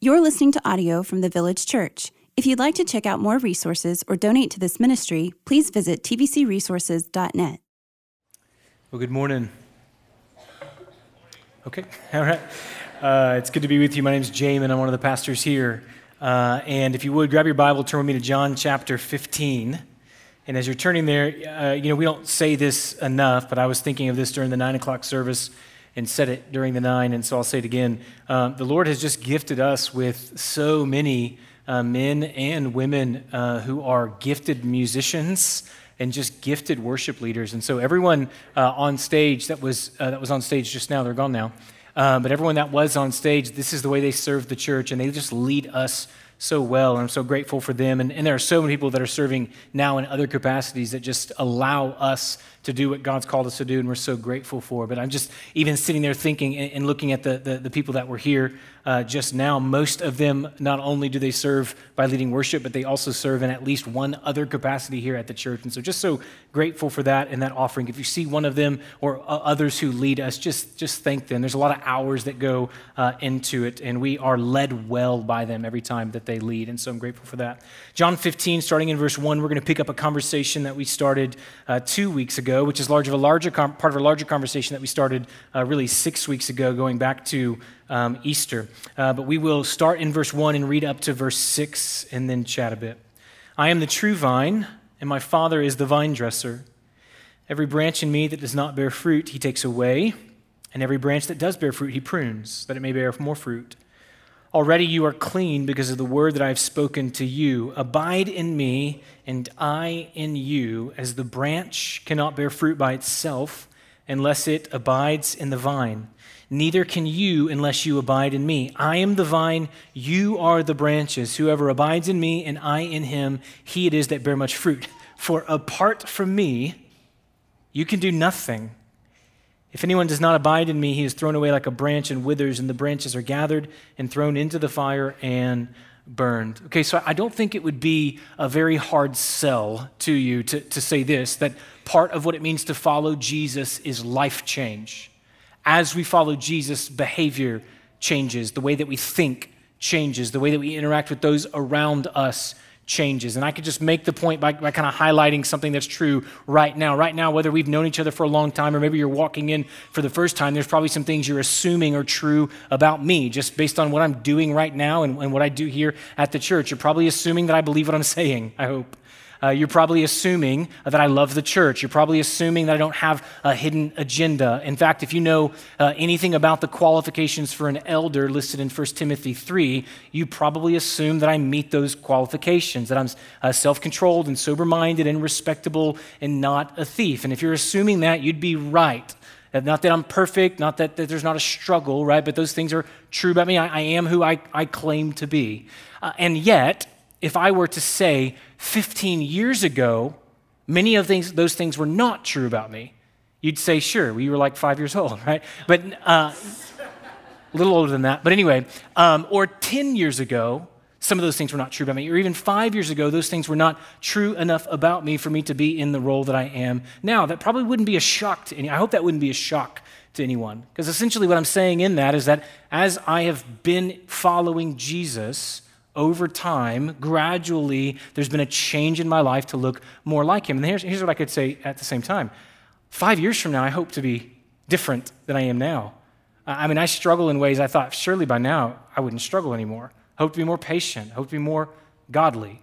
You're listening to audio from the Village Church. If you'd like to check out more resources or donate to this ministry, please visit tvcresources.net. Well, good morning. Okay, all right. It's good to be with you. My name is Jamin. I'm one of the pastors here. And if you would, grab your Bible, turn with me to John chapter 15. And as you're turning there, we don't say this enough, but I was thinking of this during the 9 o'clock service and said it during the 9, and so I'll say it again. The Lord has just gifted us with so many men and women who are gifted musicians and just gifted worship leaders. And so everyone on stage that was on stage just now, they're gone now, but everyone that was on stage, this is the way they serve the church, and they just lead us so well, and I'm so grateful for them. And there are so many people that are serving now in other capacities that just allow us to do what God's called us to do, and we're so grateful for. But I'm just even sitting there thinking and looking at the people that were here just now. Most of them, not only do they serve by leading worship, but they also serve in at least one other capacity here at the church. And so just so grateful for that and that offering. If you see one of them or others who lead us, just thank them. There's a lot of hours that go into it, and we are led well by them every time that they lead. And so I'm grateful for that. John 15, starting in verse 1, we're going to pick up a conversation that we started 2 weeks ago, which is part of a larger conversation that we started really 6 weeks ago, going back to Easter. But we will start in verse 1 and read up to verse 6 and then chat a bit. I am the true vine, and my Father is the vine dresser. Every branch in me that does not bear fruit, he takes away, and every branch that does bear fruit, he prunes, that it may bear more fruit. Already you are clean because of the word that I have spoken to you. Abide in me, and I in you, as the branch cannot bear fruit by itself unless it abides in the vine. Neither can you unless you abide in me. I am the vine, you are the branches. Whoever abides in me and I in him, he it is that bear much fruit. For apart from me, you can do nothing. If anyone does not abide in me, he is thrown away like a branch and withers, and the branches are gathered and thrown into the fire and burned. Okay, so I don't think it would be a very hard sell to you to say this, that part of what it means to follow Jesus is life change. As we follow Jesus, behavior changes, the way that we think changes, the way that we interact with those around us changes. And I could just make the point by kind of highlighting something that's true right now. Right now, whether we've known each other for a long time or maybe you're walking in for the first time, there's probably some things you're assuming are true about me just based on what I'm doing right now and what I do here at the church. You're probably assuming that I believe what I'm saying, I hope. You're probably assuming that I love the church. You're probably assuming that I don't have a hidden agenda. In fact, if you know anything about the qualifications for an elder listed in 1 Timothy 3, you probably assume that I meet those qualifications, that I'm self-controlled and sober-minded and respectable and not a thief. And if you're assuming that, you'd be right. Not that I'm perfect, not that there's not a struggle, right? But those things are true about me. I am who I claim to be. And yet, if I were to say 15 years ago, many of those things were not true about me, you'd say, sure, well, you were like 5 years old, right? But a little older than that. But anyway, or 10 years ago, some of those things were not true about me. Or even 5 years ago, those things were not true enough about me for me to be in the role that I am now. That probably wouldn't be a shock to anyone. I hope that wouldn't be a shock to anyone. Because essentially what I'm saying in that is that as I have been following Jesus over time, gradually, there's been a change in my life to look more like him. And here's what I could say at the same time. 5 years from now, I hope to be different than I am now. I mean, I struggle in ways I thought surely by now I wouldn't struggle anymore. I hope to be more patient. I hope to be more godly.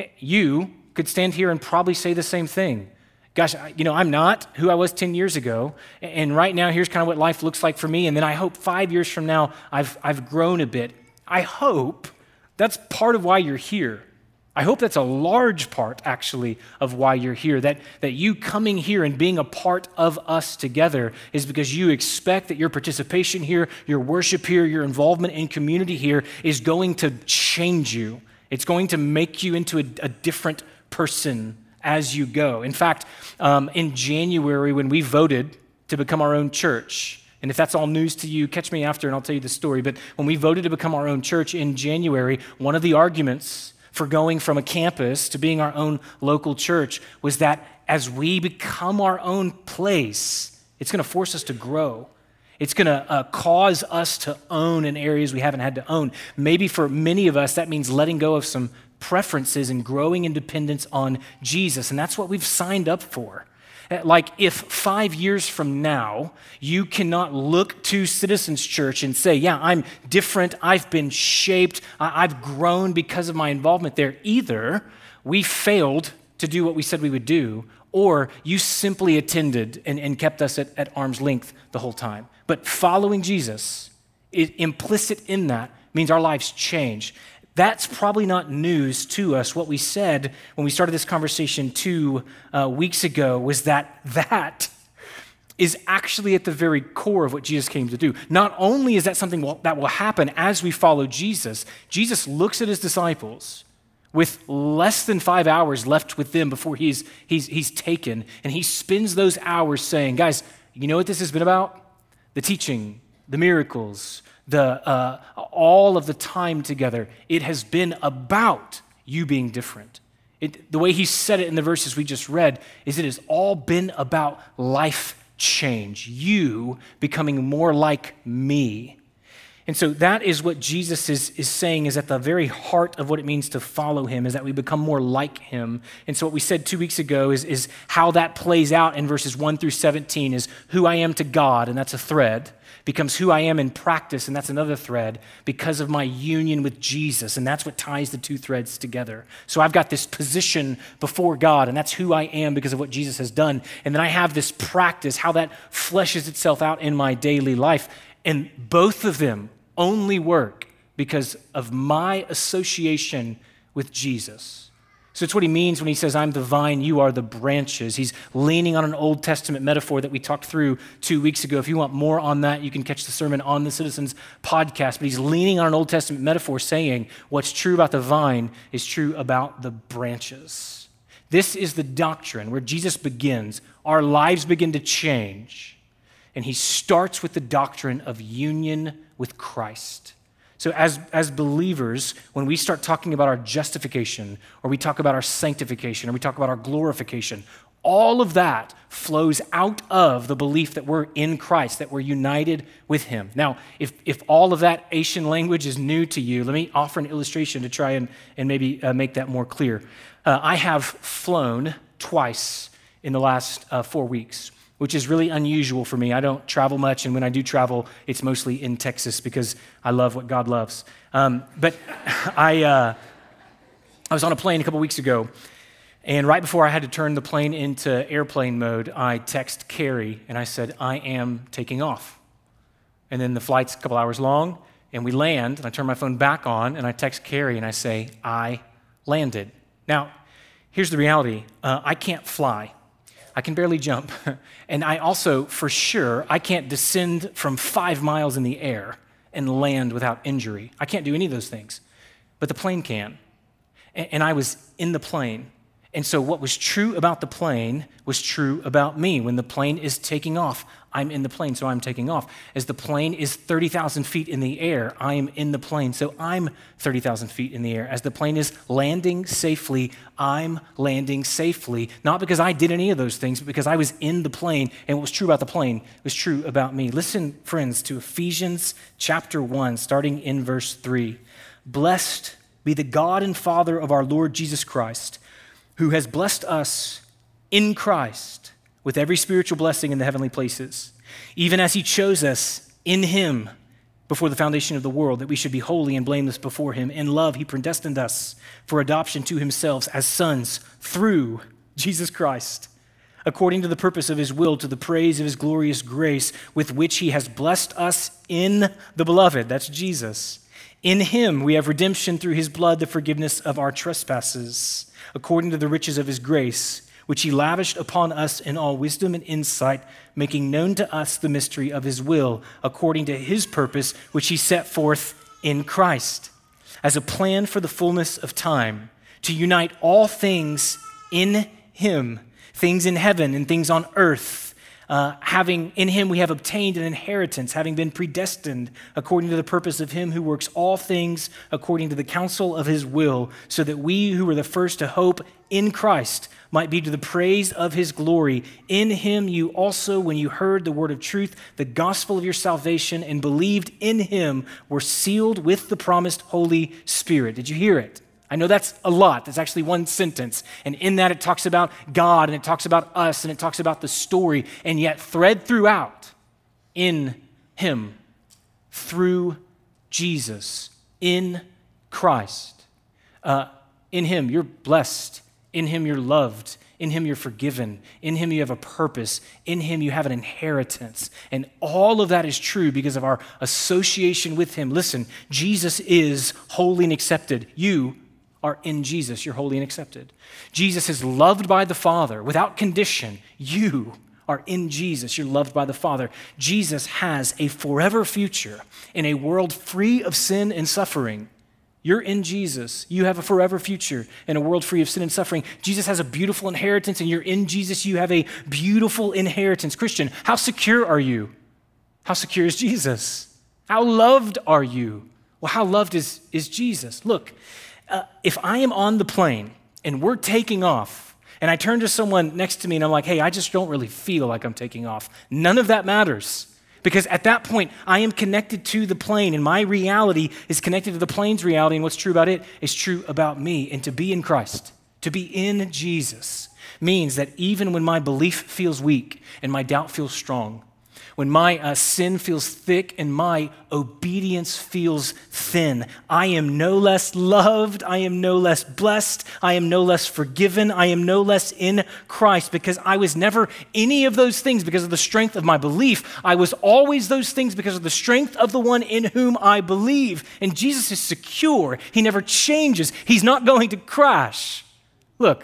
You could stand here and probably say the same thing. Gosh, I'm not who I was 10 years ago, and right now, here's kind of what life looks like for me, and then I hope 5 years from now, I've grown a bit. I hope that's part of why you're here. I hope that's a large part, actually, of why you're here, that you coming here and being a part of us together is because you expect that your participation here, your worship here, your involvement in community here is going to change you. It's going to make you into a different person as you go. In fact, in January, when we voted to become our own church, and if that's all news to you, catch me after and I'll tell you the story. But when we voted to become our own church in January, one of the arguments for going from a campus to being our own local church was that as we become our own place, it's going to force us to grow. It's going to cause us to own in areas we haven't had to own. Maybe for many of us, that means letting go of some preferences and growing in dependence on Jesus. And that's what we've signed up for. Like if 5 years from now, you cannot look to Citizens Church and say, yeah, I'm different, I've been shaped, I've grown because of my involvement there. Either we failed to do what we said we would do, or you simply attended and kept us at arm's length the whole time. But following Jesus, implicit in that, means our lives change. That's probably not news to us. What we said when we started this conversation 2 weeks ago was that is actually at the very core of what Jesus came to do. Not only is that something that will happen as we follow Jesus, Jesus looks at his disciples with less than 5 hours left with them before he's taken, and he spends those hours saying, guys, you know what this has been about? The teaching, the miracles, all of the time together. It has been about you being different. The way he said it in the verses we just read is it has all been about life change, you becoming more like me. And so that is what Jesus is saying is at the very heart of what it means to follow him, is that we become more like him. And so what we said 2 weeks ago is how that plays out in verses 1 through 17 is who I am to God, and that's a thread, becomes who I am in practice, and that's another thread, because of my union with Jesus, and that's what ties the two threads together. So I've got this position before God, and that's who I am because of what Jesus has done. And then I have this practice, how that fleshes itself out in my daily life. And both of them only work because of my association with Jesus. So it's what he means when he says, I'm the vine, you are the branches. He's leaning on an Old Testament metaphor that we talked through 2 weeks ago. If you want more on that, you can catch the sermon on the Citizens podcast. But he's leaning on an Old Testament metaphor saying what's true about the vine is true about the branches. This is the doctrine where Jesus begins. Our lives begin to change. And he starts with the doctrine of union with Christ. So as believers, when we start talking about our justification, or we talk about our sanctification, or we talk about our glorification, all of that flows out of the belief that we're in Christ, that we're united with him. Now, if all of that Asian language is new to you, let me offer an illustration to try and maybe make that more clear. I have flown twice in the last 4 weeks, which is really unusual for me. I don't travel much, and when I do travel, it's mostly in Texas because I love what God loves. But I was on a plane a couple weeks ago, and right before I had to turn the plane into airplane mode, I text Carrie, and I said, I am taking off. And then the flight's a couple hours long, and we land, and I turn my phone back on, and I text Carrie, and I say, I landed. Now, here's the reality. I can't fly. I can barely jump. And I also, for sure, I can't descend from 5 miles in the air and land without injury. I can't do any of those things. But the plane can. And I was in the plane. And so what was true about the plane was true about me. When the plane is taking off, I'm in the plane, so I'm taking off. As the plane is 30,000 feet in the air, I am in the plane, so I'm 30,000 feet in the air. As the plane is landing safely, I'm landing safely. Not because I did any of those things, but because I was in the plane, and what was true about the plane was true about me. Listen, friends, to Ephesians chapter 1, starting in verse 3. Blessed be the God and Father of our Lord Jesus Christ, who has blessed us in Christ with every spiritual blessing in the heavenly places, even as he chose us in him before the foundation of the world, that we should be holy and blameless before him. In love, he predestined us for adoption to himself as sons through Jesus Christ, according to the purpose of his will, to the praise of his glorious grace, with which he has blessed us in the beloved. That's Jesus. In him we have redemption through his blood, the forgiveness of our trespasses, according to the riches of his grace, which he lavished upon us in all wisdom and insight, making known to us the mystery of his will, according to his purpose, which he set forth in Christ, as a plan for the fullness of time, to unite all things in him, things in heaven and things on earth, In him we have obtained an inheritance, having been predestined according to the purpose of him who works all things according to the counsel of his will, so that we who were the first to hope in Christ might be to the praise of his glory. In him you also, when you heard the word of truth, the gospel of your salvation, and believed in him, were sealed with the promised Holy Spirit. Did you hear it? I know that's a lot. That's actually one sentence. And in that it talks about God, and it talks about us, and it talks about the story. And yet thread throughout, in him, through Jesus, in Christ. In him you're blessed. In him you're loved. In him you're forgiven. In him you have a purpose. In him you have an inheritance. And all of that is true because of our association with him. Listen, Jesus is holy and accepted. You are in Jesus. You're holy and accepted. Jesus is loved by the Father without condition. You are in Jesus. You're loved by the Father. Jesus has a forever future in a world free of sin and suffering. You're in Jesus. You have a forever future in a world free of sin and suffering. Jesus has a beautiful inheritance, and you're in Jesus. You have a beautiful inheritance. Christian, how secure are you? How secure is Jesus? How loved are you? Well, how loved is Jesus? Look, if I am on the plane and we're taking off, and I turn to someone next to me and I'm like, hey, I just don't really feel like I'm taking off, none of that matters. Because at that point, I am connected to the plane, and my reality is connected to the plane's reality, and what's true about it is true about me. And to be in Christ, to be in Jesus, means that even when my belief feels weak and my doubt feels strong, when my sin feels thick and my obedience feels thin, I am no less loved, I am no less blessed, I am no less forgiven, I am no less in Christ, because I was never any of those things because of the strength of my belief. I was always those things because of the strength of the one in whom I believe. And Jesus is secure. He never changes. He's not going to crash. Look,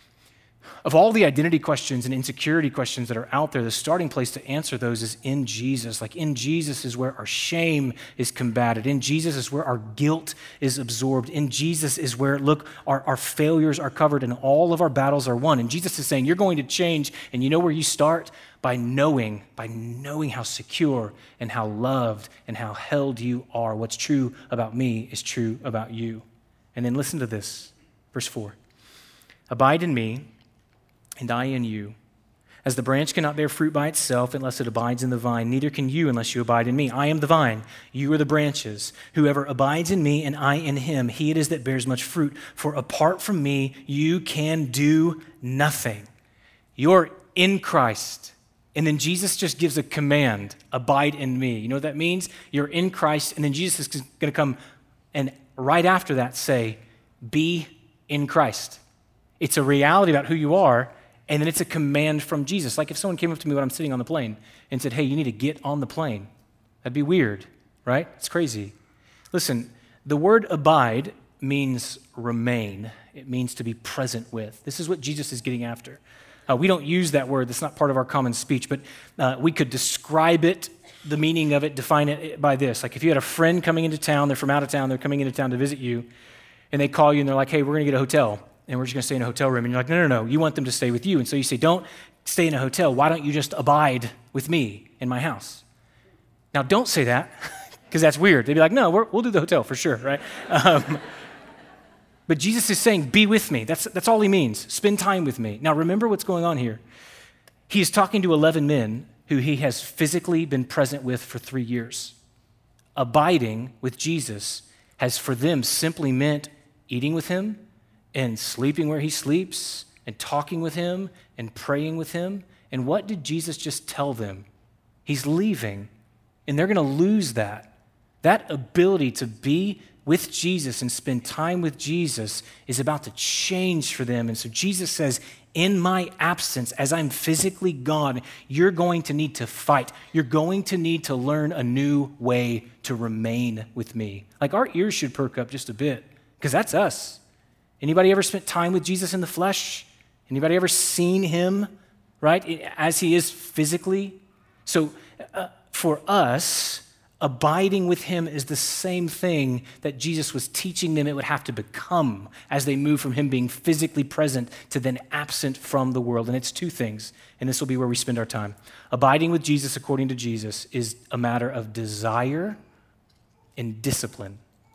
of all the identity questions and insecurity questions that are out there, the starting place to answer those is in Jesus. Like, in Jesus is where our shame is combated. In Jesus is where our guilt is absorbed. In Jesus is where, look, our failures are covered and all of our battles are won. And Jesus is saying, you're going to change, and you know where you start? By knowing how secure and how loved and how held you are. What's true about me is true about you. And then listen to this, verse 4. Abide in me, and I in you. As the branch cannot bear fruit by itself unless it abides in the vine, neither can you unless you abide in me. I am the vine, you are the branches. Whoever abides in me and I in him, he it is that bears much fruit. For apart from me, you can do nothing. You're in Christ. And then Jesus just gives a command, abide in me. You know what that means? You're in Christ, and then Jesus is going to come and right after that say, be in Christ. It's a reality about who you are, and then it's a command from Jesus. Like if someone came up to me when I'm sitting on the plane and said, hey, you need to get on the plane. That'd be weird, right? It's crazy. Listen, the word abide means remain. It means to be present with. This is what Jesus is getting after. We don't use that word. That's not part of our common speech, but we could describe it, the meaning of it, define it by this. Like if you had a friend coming into town, they're from out of town, they're coming into town to visit you, and they call you and they're like, hey, we're going to get a hotel. And we're just going to stay in a hotel room. And you're like, no, you want them to stay with you. And so you say, don't stay in a hotel. Why don't you just abide with me in my house? Now, don't say that, because that's weird. They'd be like, no, we'll do the hotel for sure, right? But Jesus is saying, be with me. That's all he means. Spend time with me. Now, remember what's going on here. He is talking to 11 men who he has physically been present with for 3 years. Abiding with Jesus has for them simply meant eating with him, and sleeping where he sleeps, and talking with him, and praying with him. And what did Jesus just tell them? He's leaving, and they're going to lose that. That ability to be with Jesus and spend time with Jesus is about to change for them. And so Jesus says, in my absence, as I'm physically gone, you're going to need to fight. You're going to need to learn a new way to remain with me. Like our ears should perk up just a bit, because that's us. Anybody ever spent time with Jesus in the flesh? Anybody ever seen him, right, as he is physically? So for us, Abiding with him is the same thing that Jesus was teaching them it would have to become as they move from him being physically present to then absent from the world. And it's two things, and this will be where we spend our time. Abiding with Jesus, according to Jesus, is a matter of desire and discipline.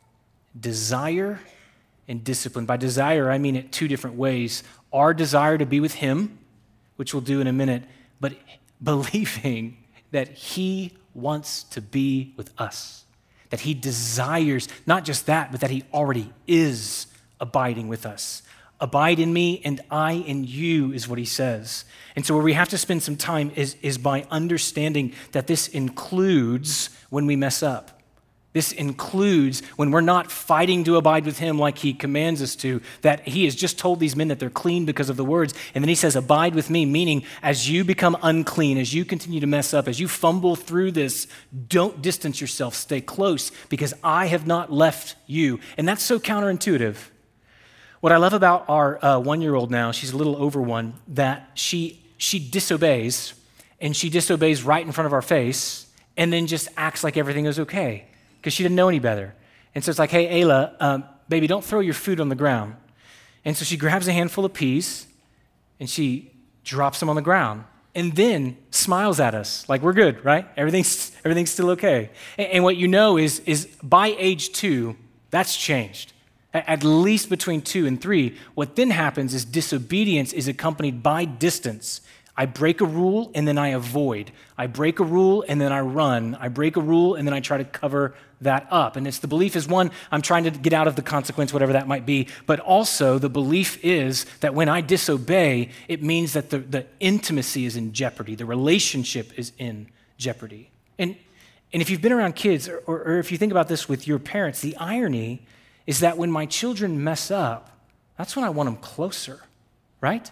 Desire and discipline. By desire, I mean it two different ways. Our desire to be with him, which we'll do in a minute, but believing that he wants to be with us, that he desires not just that, but that he already is abiding with us. Abide in me and I in you is what he says. And so where we have to spend some time is by understanding that this includes when we mess up. This includes when we're not fighting to abide with him like he commands us to, that he has just told these men that they're clean because of the words. And then he says, abide with me, meaning as you become unclean, as you continue to mess up, as you fumble through this, don't distance yourself, stay close because I have not left you. And that's so counterintuitive. What I love about our one-year-old now, she's a little over one, that she disobeys, and she disobeys right in front of our face and then just acts like everything is okay, because she didn't know any better. And so it's like, hey, Ayla, baby, don't throw your food on the ground. And so she grabs a handful of peas, and she drops them on the ground, and then smiles at us like we're good, right? Everything's still okay. And what you know is by age 2, that's changed. At least between 2 and 3, what then happens is disobedience is accompanied by distance. I break a rule and then I avoid. I break a rule and then I run. I break a rule and then I try to cover that up. And it's the belief is one, I'm trying to get out of the consequence, whatever that might be. But also the belief is that when I disobey, it means that the intimacy is in jeopardy. The relationship is in jeopardy. And if you've been around kids or if you think about this with your parents, the irony is that when my children mess up, that's when I want them closer, right?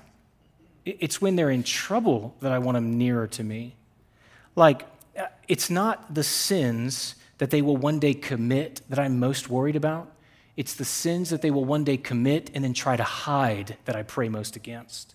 It's when they're in trouble that I want them nearer to me. Like, it's not the sins that they will one day commit that I'm most worried about. It's the sins that they will one day commit and then try to hide that I pray most against.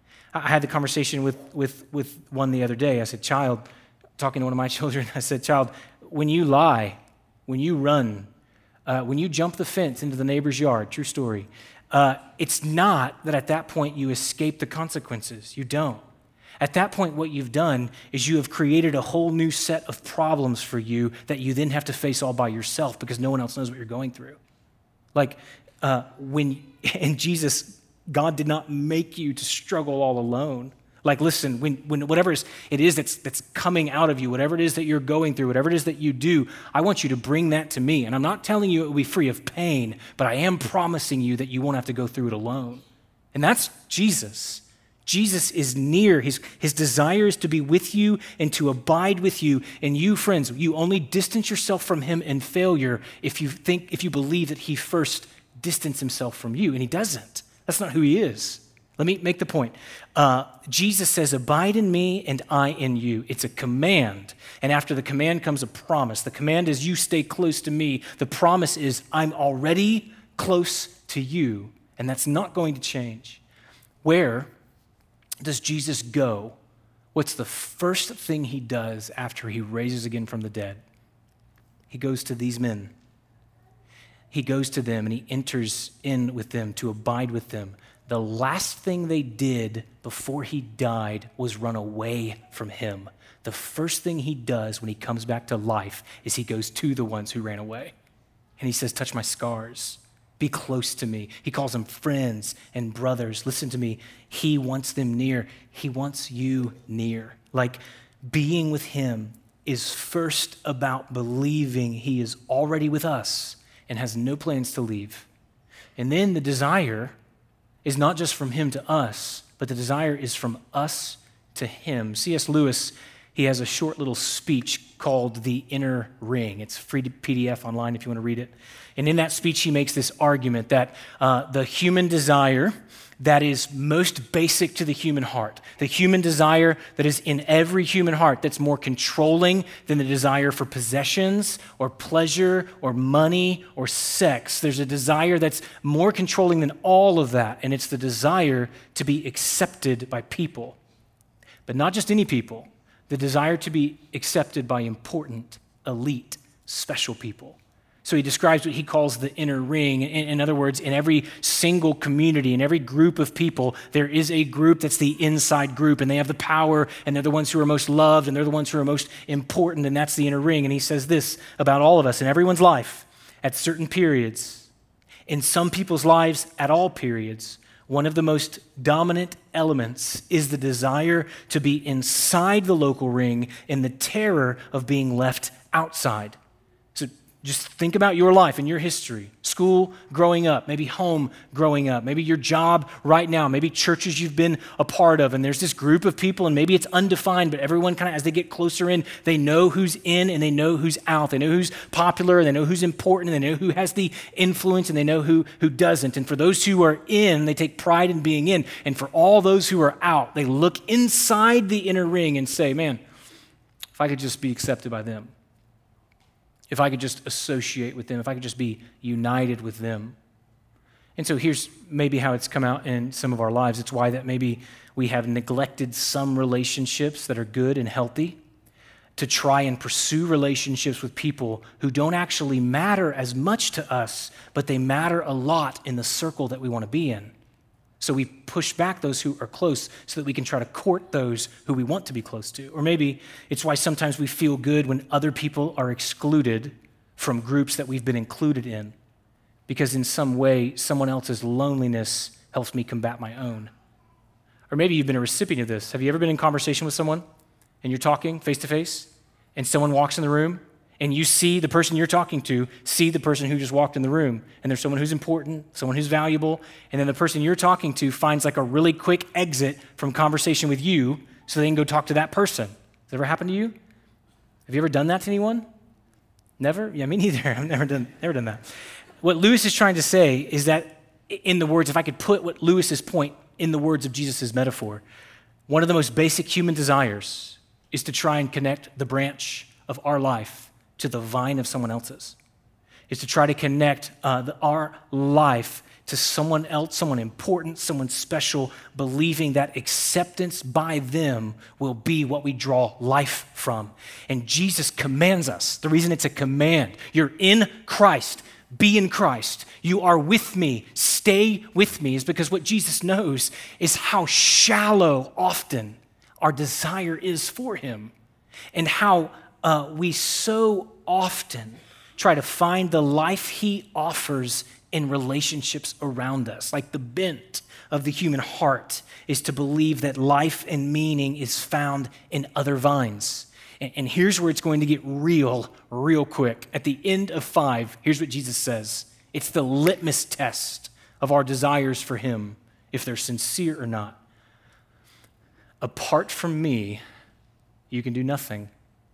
I had the conversation with one the other day. I said, child, talking to one of my children, I said, child, when you lie, when you run, when you jump the fence into the neighbor's yard, true story, it's not that at that point you escape the consequences. You don't. At that point, what you've done is you have created a whole new set of problems for you that you then have to face all by yourself because no one else knows what you're going through. Like in Jesus, God did not make you to struggle all alone. Like, listen, when whatever it is that's coming out of you, whatever it is that you're going through, whatever it is that you do, I want you to bring that to me. And I'm not telling you it will be free of pain, but I am promising you that you won't have to go through it alone. And that's Jesus. Jesus is near. His desire is to be with you and to abide with you. And you, friends, you only distance yourself from him in failure if you believe that he first distanced himself from you, and he doesn't. That's not who he is. Let me make the point. Jesus says, abide in me and I in you. It's a command. And after the command comes a promise. The command is you stay close to me. The promise is I'm already close to you. And that's not going to change. Where does Jesus go? What's the first thing he does after he raises again from the dead? He goes to these men. He goes to them and he enters in with them to abide with them. The last thing they did before he died was run away from him. The first thing he does when he comes back to life is he goes to the ones who ran away. And he says, touch my scars. Be close to me. He calls them friends and brothers. Listen to me. He wants them near. He wants you near. Like, being with him is first about believing he is already with us and has no plans to leave. And then the desire is not just from him to us, but the desire is from us to him. C.S. Lewis, he has a short little speech called The Inner Ring. It's free to PDF online if you want to read it. And in that speech, he makes this argument that the human desire that is most basic to the human heart, the human desire that is in every human heart that's more controlling than the desire for possessions or pleasure or money or sex. There's a desire that's more controlling than all of that, and it's the desire to be accepted by people. But not just any people, the desire to be accepted by important, elite special people. So he describes what he calls the inner ring. In other words, in every single community, in every group of people, there is a group that's the inside group, and they have the power, and they're the ones who are most loved, and they're the ones who are most important, and that's the inner ring. And he says this about all of us in everyone's life at certain periods. In some people's lives at all periods, one of the most dominant elements is the desire to be inside the local ring and the terror of being left outside. So just think about your life and your history, school growing up, maybe home growing up, maybe your job right now, maybe churches you've been a part of, and there's this group of people, and maybe it's undefined, but everyone kind of, as they get closer in, they know who's in and they know who's out. They know who's popular, and they know who's important, and they know who has the influence, and they know who doesn't. And for those who are in, they take pride in being in. And for all those who are out, they look inside the inner ring and say, man, if I could just be accepted by them. If I could just associate with them, if I could just be united with them. And so here's maybe how it's come out in some of our lives. It's why that maybe we have neglected some relationships that are good and healthy to try and pursue relationships with people who don't actually matter as much to us, but they matter a lot in the circle that we want to be in. So we push back those who are close so that we can try to court those who we want to be close to. Or maybe it's why sometimes we feel good when other people are excluded from groups that we've been included in, because in some way, someone else's loneliness helps me combat my own. Or maybe you've been a recipient of this. Have you ever been in conversation with someone and you're talking face to face and someone walks in the room and you see the person you're talking to, see the person who just walked in the room, and there's someone who's important, someone who's valuable, and then the person you're talking to finds like a really quick exit from conversation with you so they can go talk to that person. Has that ever happened to you? Have you ever done that to anyone? Never? Yeah, me neither. I've never done that. What Lewis is trying to say is that in the words, if I could put what Lewis's point in the words of Jesus' metaphor, one of the most basic human desires is to try and connect the branch of our life to the vine of someone else's, is to try to connect our life to someone else, someone important, someone special, believing that acceptance by them will be what we draw life from. And Jesus commands us. The reason it's a command, you're in Christ, be in Christ. You are with me, stay with me, is because what Jesus knows is how shallow often our desire is for him, and how we so often try to find the life he offers in relationships around us. Like the bent of the human heart is to believe that life and meaning is found in other vines. And here's where it's going to get real quick. At the end of 5, here's what Jesus says. It's the litmus test of our desires for him, if they're sincere or not. Apart from me, you can do nothing.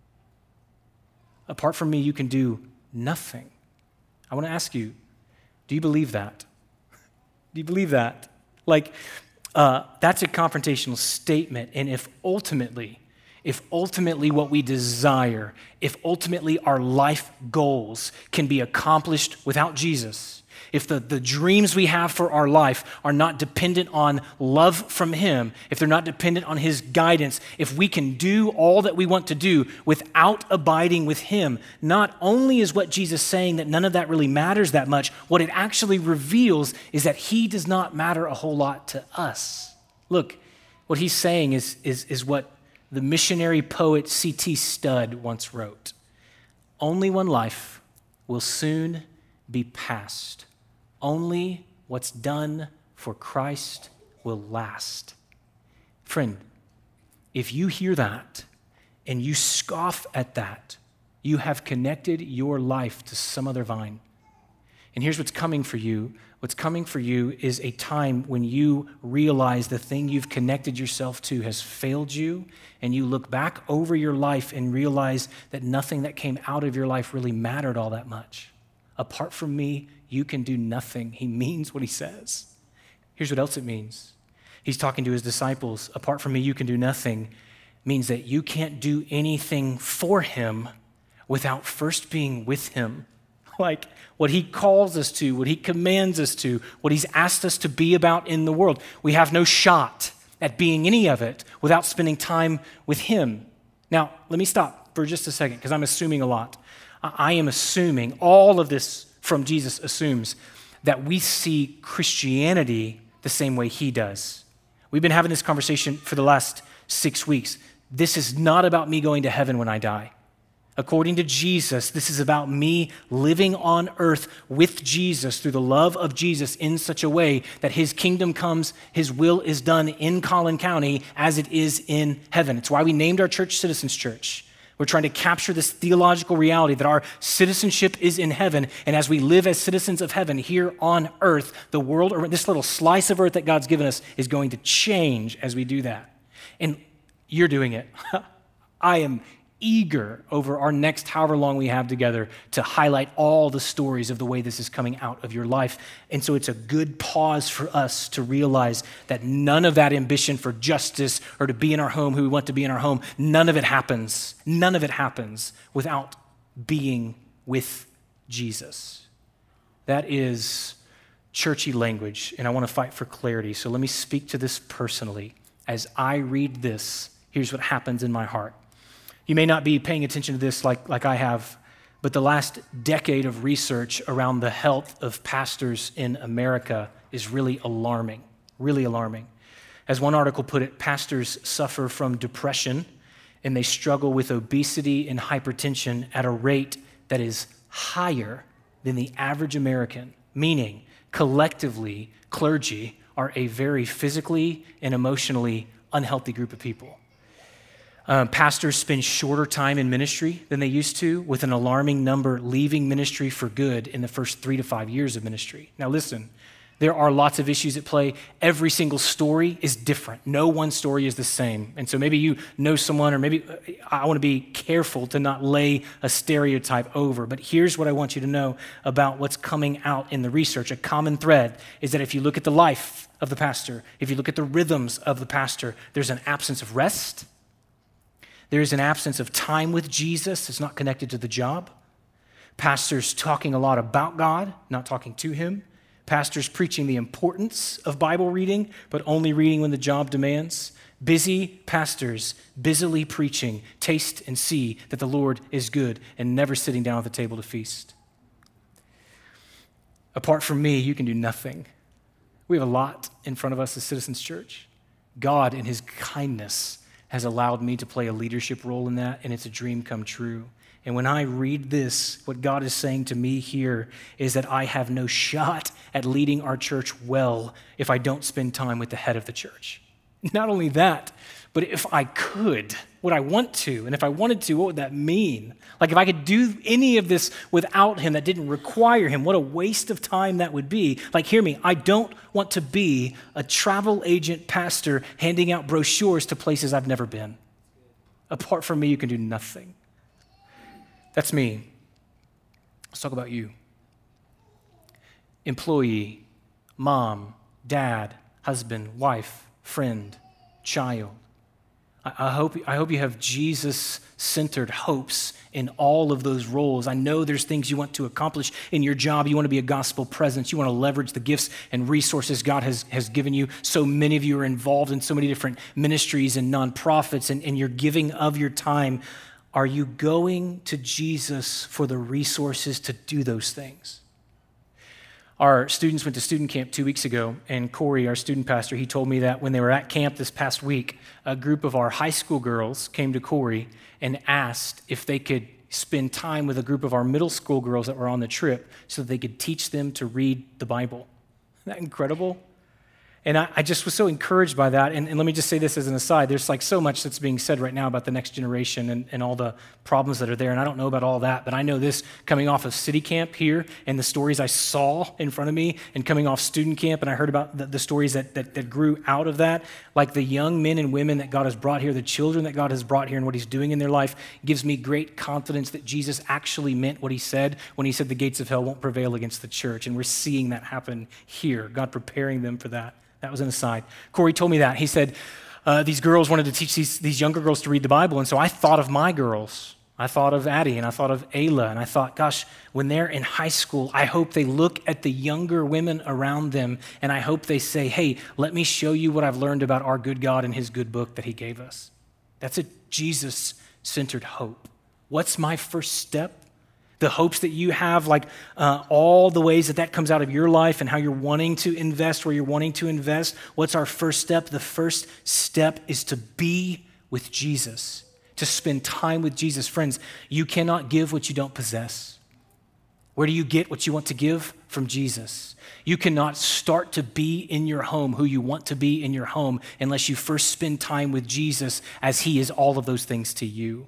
Apart from me, you can do nothing. I want to ask you, do you believe that? Do you believe that? Like, that's a confrontational statement. And if ultimately what we desire, if ultimately our life goals can be accomplished without Jesus, if the dreams we have for our life are not dependent on love from him, if they're not dependent on his guidance, if we can do all that we want to do without abiding with him, not only is what Jesus saying that none of that really matters that much, what it actually reveals is that he does not matter a whole lot to us. Look, what he's saying is what the missionary poet C.T. Studd once wrote. Only one life will soon be past. Only what's done for Christ will last. Friend, if you hear that and you scoff at that, you have connected your life to some other vine. And here's what's coming for you. What's coming for you is a time when you realize the thing you've connected yourself to has failed you, and you look back over your life and realize that nothing that came out of your life really mattered all that much. Apart from me, you can do nothing. He means what he says. Here's what else it means. He's talking to his disciples. Apart from me, you can do nothing means that you can't do anything for him without first being with him. Like what he calls us to, what he commands us to, what he's asked us to be about in the world. We have no shot at being any of it without spending time with him. Now, let me stop for just a second because I'm assuming a lot. I am assuming all of this from Jesus assumes that we see Christianity the same way he does. We've been having this conversation for the last 6 weeks. This is not about me going to heaven when I die. According to Jesus, this is about me living on earth with Jesus through the love of Jesus in such a way that his kingdom comes, his will is done in Collin County as it is in heaven. It's why we named our church Citizens Church. We're trying to capture this theological reality that our citizenship is in heaven, and as we live as citizens of heaven here on earth, the world, or this little slice of earth that God's given us, is going to change as we do that. And you're doing it. I am eager over our next however long we have together to highlight all the stories of the way this is coming out of your life. And so it's a good pause for us to realize that none of that ambition for justice or to be in our home who we want to be in our home, none of it happens. None of it happens without being with Jesus. That is churchy language, and I want to fight for clarity. So let me speak to this personally. As I read this, here's what happens in my heart. You may not be paying attention to this like I have, but the last decade of research around the health of pastors in America is really alarming, really alarming. As one article put it, pastors suffer from depression and they struggle with obesity and hypertension at a rate that is higher than the average American, meaning collectively, clergy are a very physically and emotionally unhealthy group of people. Pastors spend shorter time in ministry than they used to, with an alarming number leaving ministry for good in the first 3 to 5 years of ministry. Now listen, there are lots of issues at play. Every single story is different. No one story is the same. And so maybe you know someone, or maybe I want to be careful to not lay a stereotype over. But here's what I want you to know about what's coming out in the research. A common thread is that if you look at the life of the pastor, if you look at the rhythms of the pastor, there's an absence of rest. There is an absence of time with Jesus. It's not connected to the job. Pastors talking a lot about God, not talking to him. Pastors preaching the importance of Bible reading, but only reading when the job demands. Busy pastors busily preaching, taste and see that the Lord is good, and never sitting down at the table to feast. Apart from me, you can do nothing. We have a lot in front of us as Citizens Church. God, in his kindness, has allowed me to play a leadership role in that, and it's a dream come true. And when I read this, what God is saying to me here is that I have no shot at leading our church well if I don't spend time with the head of the church. Not only that, but if I could, would I want to? And if I wanted to, what would that mean? Like if I could do any of this without him, that didn't require him, what a waste of time that would be. Like, hear me, I don't want to be a travel agent pastor handing out brochures to places I've never been. Apart from me, you can do nothing. That's me. Let's talk about you. Employee, mom, dad, husband, wife, friend, child. I hope you have Jesus-centered hopes in all of those roles. I know there's things you want to accomplish in your job. You want to be a gospel presence. You want to leverage the gifts and resources God has given you. So many of you are involved in so many different ministries and nonprofits, and you're giving of your time. Are you going to Jesus for the resources to do those things? Our students went to student camp 2 weeks ago, and Corey, our student pastor, he told me that when they were at camp this past week, a group of our high school girls came to Corey and asked if they could spend time with a group of our middle school girls that were on the trip so that they could teach them to read the Bible. Isn't that incredible? And I just was so encouraged by that. And let me just say this as an aside. There's like so much that's being said right now about the next generation and all the problems that are there. And I don't know about all that, but I know this coming off of City Camp here and the stories I saw in front of me, and coming off student camp, and I heard about the stories that grew out of that. Like the young men and women that God has brought here, the children that God has brought here, and what he's doing in their life gives me great confidence that Jesus actually meant what he said when he said the gates of hell won't prevail against the church. And we're seeing that happen here, God preparing them for that. That was an aside. Corey told me that. He said these girls wanted to teach these younger girls to read the Bible, and so I thought of my girls. I thought of Addie, and I thought of Ayla, and I thought, gosh, when they're in high school, I hope they look at the younger women around them, and I hope they say, hey, let me show you what I've learned about our good God and his good book that he gave us. That's a Jesus-centered hope. What's my first step? the hopes that you have, like all the ways that comes out of your life and how you're wanting to invest, where you're wanting to invest. What's our first step? The first step is to be with Jesus, to spend time with Jesus. Friends, you cannot give what you don't possess. Where do you get what you want to give? From Jesus. You cannot start to be in your home who you want to be in your home unless you first spend time with Jesus, as he is all of those things to you.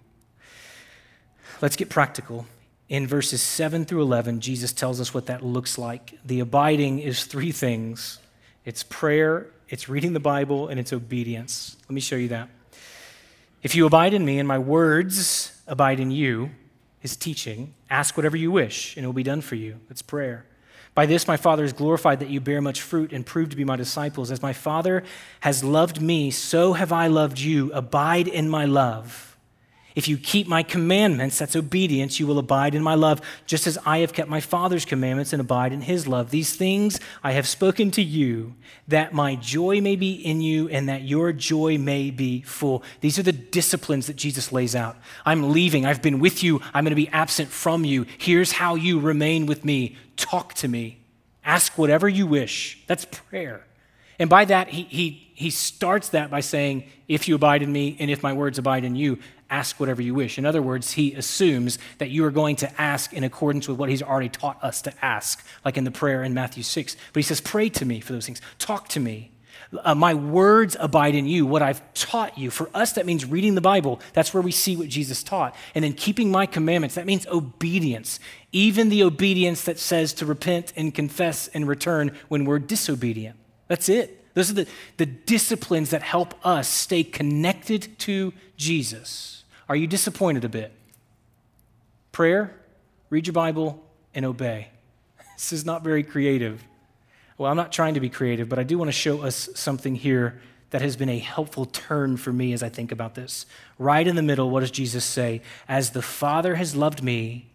Let's get practical. In verses 7 through 11, Jesus tells us what that looks like. The abiding is three things. It's prayer, it's reading the Bible, and it's obedience. Let me show you that. If you abide in me and my words abide in you, his teaching, ask whatever you wish and it will be done for you. That's prayer. By this my Father is glorified, that you bear much fruit and prove to be my disciples. As my Father has loved me, so have I loved you. Abide in my love. If you keep my commandments, that's obedience, you will abide in my love, just as I have kept my Father's commandments and abide in his love. These things I have spoken to you, that my joy may be in you and that your joy may be full. These are the disciplines that Jesus lays out. I'm leaving. I've been with you. I'm going to be absent from you. Here's how you remain with me. Talk to me. Ask whatever you wish. That's prayer. And by that, he starts that by saying, if you abide in me and if my words abide in you, ask whatever you wish. In other words, he assumes that you are going to ask in accordance with what he's already taught us to ask, like in the prayer in Matthew 6. But he says, pray to me for those things. Talk to me. My words abide in you, what I've taught you. For us, that means reading the Bible. That's where we see what Jesus taught. And then keeping my commandments, that means obedience. Even the obedience that says to repent and confess and return when we're disobedient. That's it. Those are the disciplines that help us stay connected to Jesus. Are you disappointed a bit? Prayer, read your Bible, and obey. This is not very creative. Well, I'm not trying to be creative, but I do want to show us something here that has been a helpful turn for me as I think about this. Right in the middle, what does Jesus say? As the Father has loved me,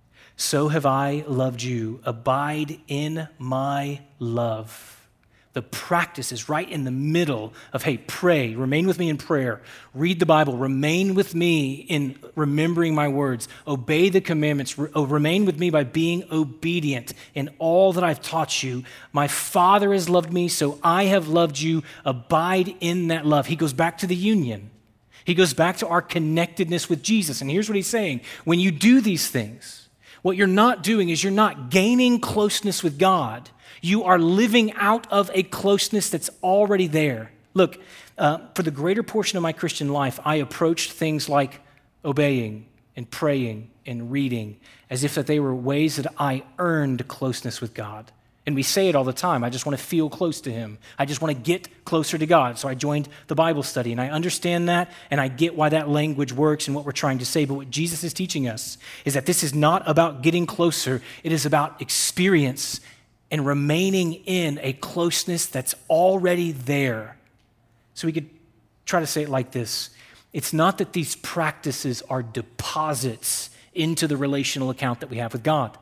so have I loved you. Abide in my love. The practice is right in the middle of, hey, pray, remain with me in prayer, read the Bible, remain with me in remembering my words, obey the commandments, remain with me by being obedient in all that I've taught you. My Father has loved me, so I have loved you. Abide in that love. He goes back to the union. He goes back to our connectedness with Jesus. And here's what he's saying. When you do these things, what you're not doing is you're not gaining closeness with God. You are living out of a closeness that's already there. Look, for the greater portion of my Christian life, I approached things like obeying and praying and reading as if that they were ways that I earned closeness with God. And we say it all the time. I just want to feel close to him. I just want to get closer to God. So I joined the Bible study, and I understand that, and I get why that language works and what we're trying to say. But what Jesus is teaching us is that this is not about getting closer. It is about experience and remaining in a closeness that's already there. So we could try to say it like this. It's not that these practices are deposits into the relational account that we have with God.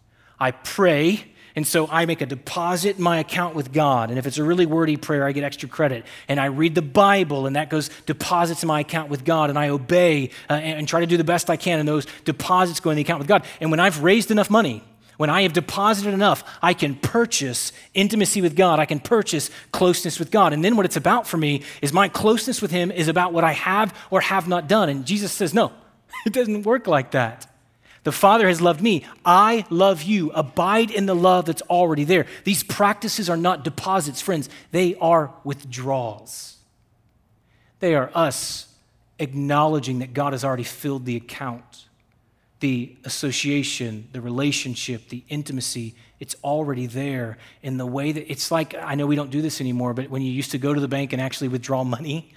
I pray, and so I make a deposit in my account with God. And if it's a really wordy prayer, I get extra credit. And I read the Bible, and that goes deposits in my account with God. And I obey and try to do the best I can, and those deposits go in the account with God. And when I've raised enough money, when I have deposited enough, I can purchase intimacy with God. I can purchase closeness with God. And then what it's about for me is my closeness with him is about what I have or have not done. And Jesus says, no, it doesn't work like that. The Father has loved me. I love you. Abide in the love that's already there. These practices are not deposits, friends. They are withdrawals. They are us acknowledging that God has already filled the account. The association, the relationship, the intimacy, it's already there in the way that it's like, I know we don't do this anymore, but when you used to go to the bank and actually withdraw money,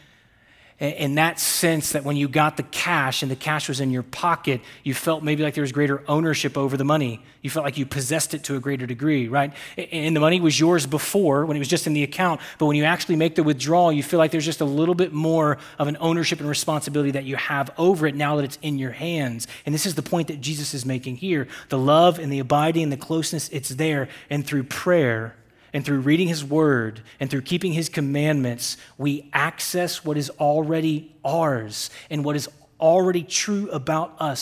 in that sense that when you got the cash and the cash was in your pocket, you felt maybe like there was greater ownership over the money. You felt like you possessed it to a greater degree, right? And the money was yours before when it was just in the account, but when you actually make the withdrawal, you feel like there's just a little bit more of an ownership and responsibility that you have over it now that it's in your hands. And this is the point that Jesus is making here. The love and the abiding and the closeness, it's there. And through prayer, and through reading his word and through keeping his commandments, we access what is already ours and what is already true about us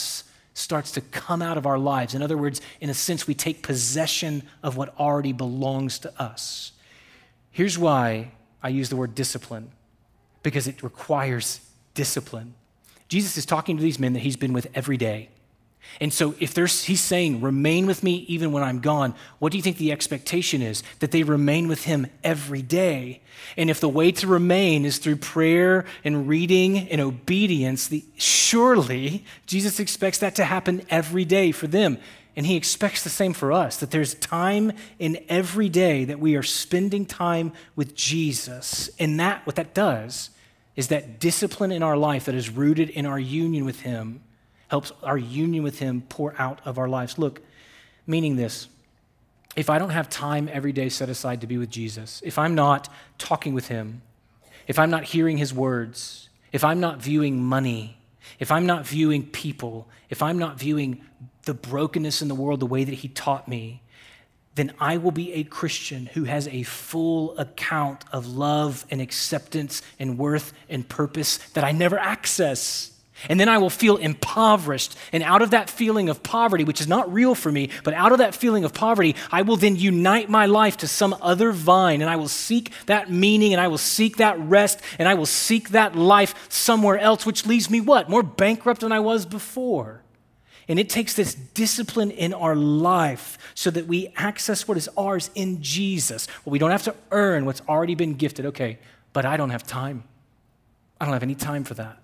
starts to come out of our lives. In other words, in a sense, we take possession of what already belongs to us. Here's why I use the word discipline, because it requires discipline. Jesus is talking to these men that he's been with every day. And so he's saying, remain with me even when I'm gone, what do you think the expectation is? That they remain with him every day. And if the way to remain is through prayer and reading and obedience, surely Jesus expects that to happen every day for them. And he expects the same for us, that there's time in every day that we are spending time with Jesus. And what that does is that discipline in our life that is rooted in our union with him helps our union with him pour out of our lives. Look, meaning this, if I don't have time every day set aside to be with Jesus, if I'm not talking with him, if I'm not hearing his words, if I'm not viewing money, if I'm not viewing people, if I'm not viewing the brokenness in the world the way that he taught me, then I will be a Christian who has a full account of love and acceptance and worth and purpose that I never access. And then I will feel impoverished. And out of that feeling of poverty, which is not real for me, but out of that feeling of poverty, I will then unite my life to some other vine, and I will seek that meaning, and I will seek that rest, and I will seek that life somewhere else, which leaves me what? More bankrupt than I was before. And it takes this discipline in our life so that we access what is ours in Jesus. Well, we don't have to earn what's already been gifted. Okay, but I don't have time. I don't have any time for that.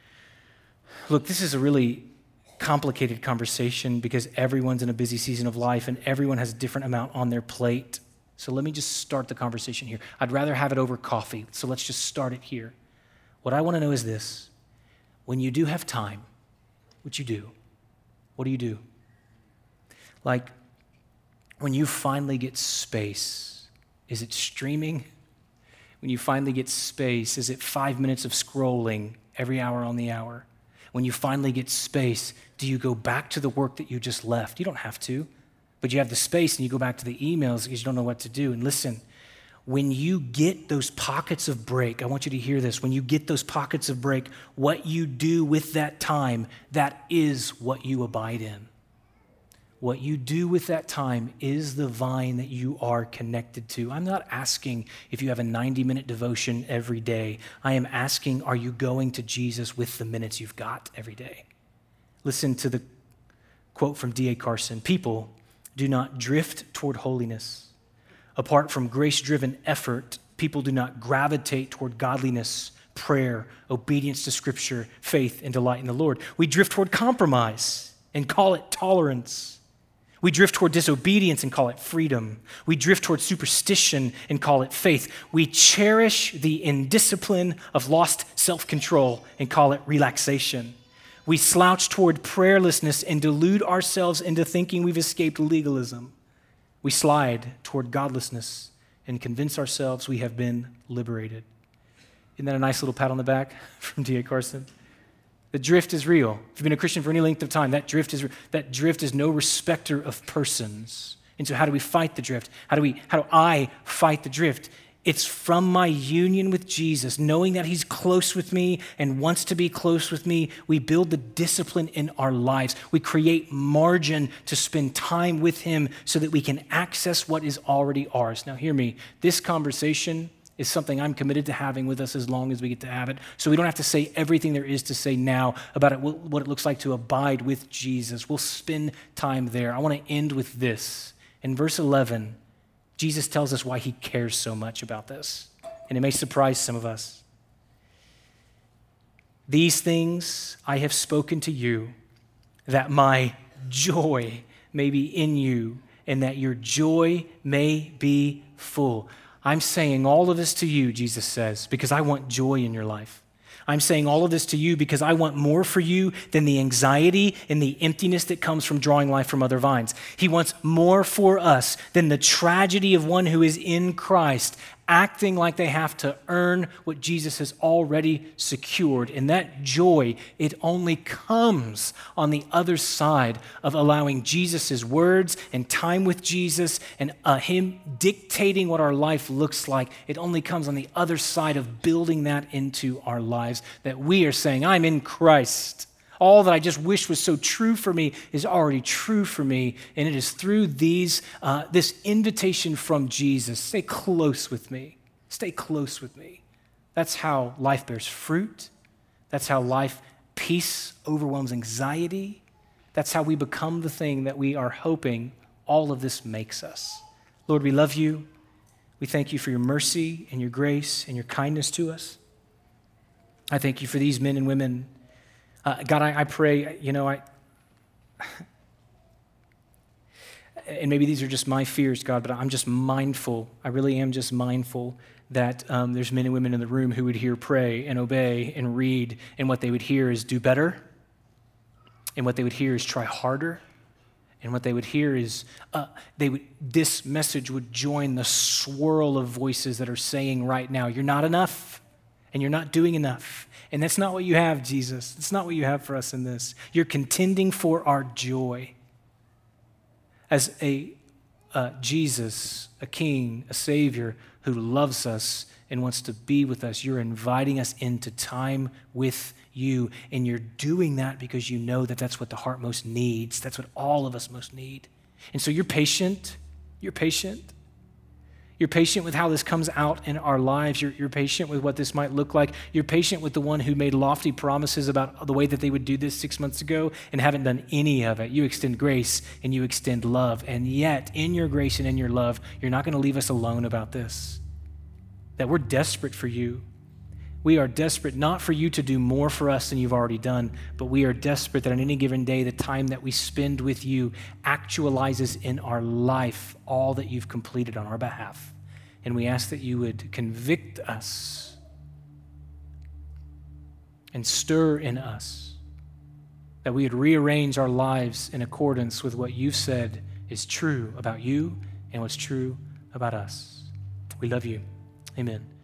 Look, this is a really complicated conversation because everyone's in a busy season of life and everyone has a different amount on their plate. So let me just start the conversation here. I'd rather have it over coffee, so let's just start it here. What I want to know is this. When you do have time, what do you do? Like, when you finally get space, is it streaming? When you finally get space, is it 5 minutes of scrolling every hour on the hour? When you finally get space, do you go back to the work that you just left? You don't have to, but you have the space and you go back to the emails because you don't know what to do. And listen, when you get those pockets of break, I want you to hear this. When you get those pockets of break, what you do with that time, that is what you abide in. What you do with that time is the vine that you are connected to. I'm not asking if you have a 90-minute devotion every day. I am asking, are you going to Jesus with the minutes you've got every day? Listen to the quote from D.A. Carson. People do not drift toward holiness. Apart from grace-driven effort, people do not gravitate toward godliness, prayer, obedience to Scripture, faith, and delight in the Lord. We drift toward compromise and call it tolerance. We drift toward disobedience and call it freedom. We drift toward superstition and call it faith. We cherish the indiscipline of lost self-control and call it relaxation. We slouch toward prayerlessness and delude ourselves into thinking we've escaped legalism. We slide toward godlessness and convince ourselves we have been liberated. Isn't that a nice little pat on the back from D.A. Carson? The drift is real. If you've been a Christian for any length of time, that drift is no respecter of persons. And so how do we fight the drift? How do I fight the drift? It's from my union with Jesus, knowing that he's close with me and wants to be close with me. We build the discipline in our lives. We create margin to spend time with him so that we can access what is already ours. Now hear me, this conversation is something I'm committed to having with us as long as we get to have it. So we don't have to say everything there is to say now about it, what it looks like to abide with Jesus. We'll spend time there. I want to end with this. In verse 11, Jesus tells us why he cares so much about this. And it may surprise some of us. These things I have spoken to you, that my joy may be in you, and that your joy may be full. I'm saying all of this to you, Jesus says, because I want joy in your life. I'm saying all of this to you because I want more for you than the anxiety and the emptiness that comes from drawing life from other vines. He wants more for us than the tragedy of one who is in Christ, acting like they have to earn what Jesus has already secured. And that joy, it only comes on the other side of allowing Jesus' words and time with Jesus and him dictating what our life looks like. It only comes on the other side of building that into our lives, that we are saying, I'm in Christ. All that I just wish was so true for me is already true for me, and it is through this invitation from Jesus. Stay close with me. Stay close with me. That's how life bears fruit. That's how peace overwhelms anxiety. That's how we become the thing that we are hoping all of this makes us. Lord, we love you. We thank you for your mercy and your grace and your kindness to us. I thank you for these men and women. God, I pray, and maybe these are just my fears, God, but I'm just mindful. I really am just mindful that there's men and women in the room who would hear pray and obey and read, and what they would hear is do better, and what they would hear is try harder, and what they would hear is this message would join the swirl of voices that are saying right now, you're not enough, and you're not doing enough. And that's not what you have, Jesus. That's not what you have for us in this. You're contending for our joy. As a Jesus, a king, a savior who loves us and wants to be with us, you're inviting us into time with you. And you're doing that because you know that that's what the heart most needs. That's what all of us most need. And so you're patient. You're patient. You're patient with how this comes out in our lives. You're patient with what this might look like. You're patient with the one who made lofty promises about the way that they would do this 6 months ago and haven't done any of it. You extend grace and you extend love. And yet, in your grace and in your love, you're not going to leave us alone about this. That we're desperate for you. We are desperate not for you to do more for us than you've already done, but we are desperate that on any given day, the time that we spend with you actualizes in our life all that you've completed on our behalf. And we ask that you would convict us and stir in us, that we would rearrange our lives in accordance with what you've said is true about you and what's true about us. We love you. Amen.